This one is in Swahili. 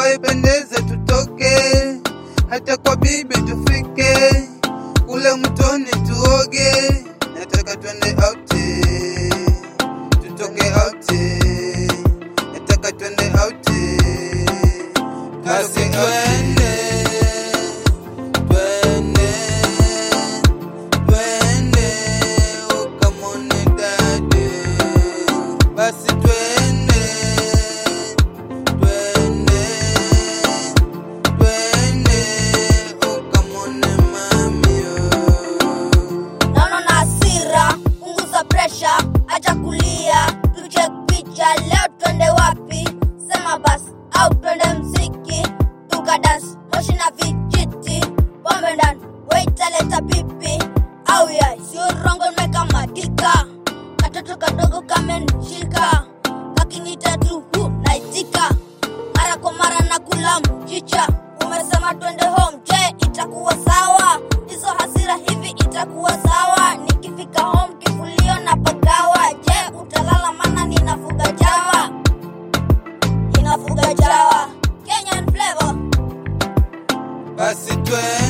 mvua ipendeze tutoke, hata kwa bibi tufike, kule mtoni tuoge, nataka twende out, tutoke out, nataka twende out, basi twende, ukamone dade, basi twende, ukamone mamio. Naona na hasira, punguza pressure, acha kulia, tucheck picha, leo twende wapi? Sema basi, au twende mziki, tukadance, moshi na vijiti, pombe ndani, waiter leta pipi, au ya, sio rongo nimeka madika, katoto kadogo kamenishika, kakinita tu naitika, mara kwa mara nakula mchicha, umesema twende home, je itakuwa sawa? Hizo hasira hivi itakuwa sawa? Nikifika home kifulio na pagawa, je utalala mana ninafuga jawa? Kenyan flavor. Basi twende